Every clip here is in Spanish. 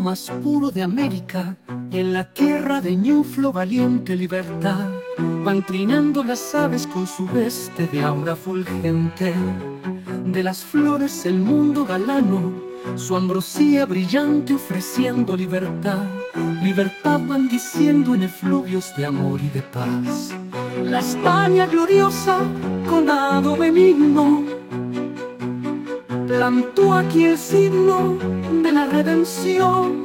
más puro de América, en la tierra de Ñuflo valiente libertad, van trinando las aves con su veste de aura fulgente. De las flores el mundo galano, su ambrosía brillante ofreciendo libertad. Libertad van diciendo en efluvios de amor y de paz. La España gloriosa con hado benigno plantó aquí el signo de la redención,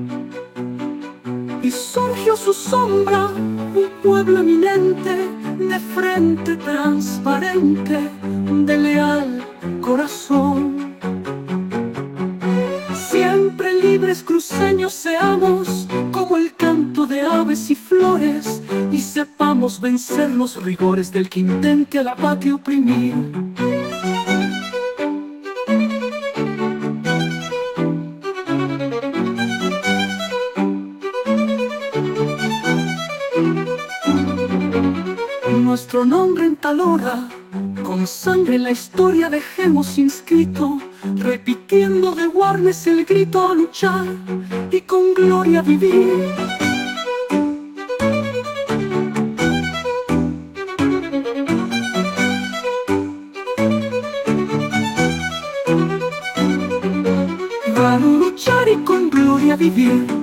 y surgió su sombra, un pueblo eminente, de frente transparente, de leal corazón. Siempre libres cruceños seamos, como el canto de aves y flores, y sepamos vencer los rigores del que intente a la patria oprimir. Nuestro nombre en tal hora, con sangre en la historia dejemos inscrito, repitiendo de Warnes el grito a luchar y con gloria vivir. Van a luchar y con gloria vivir.